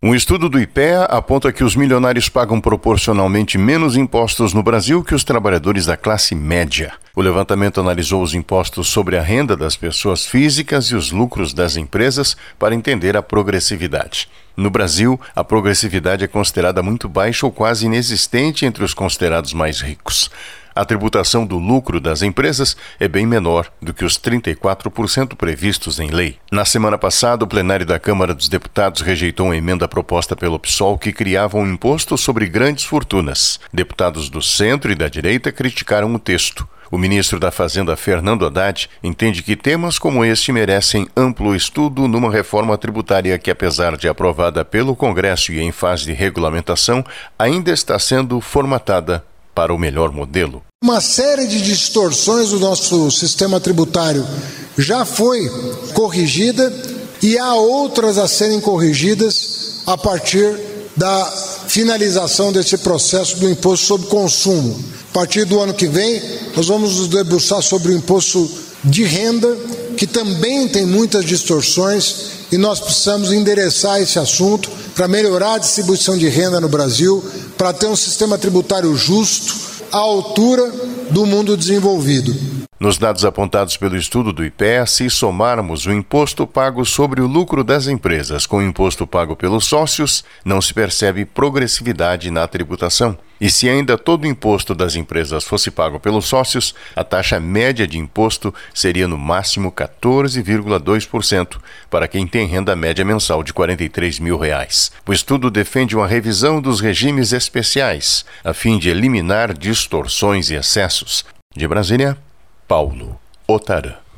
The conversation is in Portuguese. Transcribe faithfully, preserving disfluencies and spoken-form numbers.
Um estudo do I P E A aponta que os milionários pagam proporcionalmente menos impostos no Brasil que os trabalhadores da classe média. O levantamento analisou os impostos sobre a renda das pessoas físicas e os lucros das empresas para entender a progressividade. No Brasil, a progressividade é considerada muito baixa ou quase inexistente entre os considerados mais ricos. A tributação do lucro das empresas é bem menor do que os trinta e quatro por cento previstos em lei. Na semana passada, o plenário da Câmara dos Deputados rejeitou uma emenda proposta pelo P SOL que criava um imposto sobre grandes fortunas. Deputados do centro e da direita criticaram o texto. O ministro da Fazenda, Fernando Haddad, entende que temas como este merecem amplo estudo numa reforma tributária que, apesar de aprovada pelo Congresso e em fase de regulamentação, ainda está sendo formatada para o melhor modelo. Uma série de distorções do nosso sistema tributário já foi corrigida e há outras a serem corrigidas a partir da finalização desse processo do imposto sobre consumo. A partir do ano que vem, nós vamos nos debruçar sobre o imposto de renda, que também tem muitas distorções, e nós precisamos endereçar esse assunto para melhorar a distribuição de renda no Brasil, para ter um sistema tributário justo à altura do mundo desenvolvido. Nos dados apontados pelo estudo do I P E A, se somarmos o imposto pago sobre o lucro das empresas com o imposto pago pelos sócios, não se percebe progressividade na tributação. E se ainda todo o imposto das empresas fosse pago pelos sócios, a taxa média de imposto seria no máximo quatorze vírgula dois por cento para quem tem renda média mensal de quarenta e três mil reais. O estudo defende uma revisão dos regimes especiais, a fim de eliminar distorções e excessos. De Brasília, Paulo Otarã.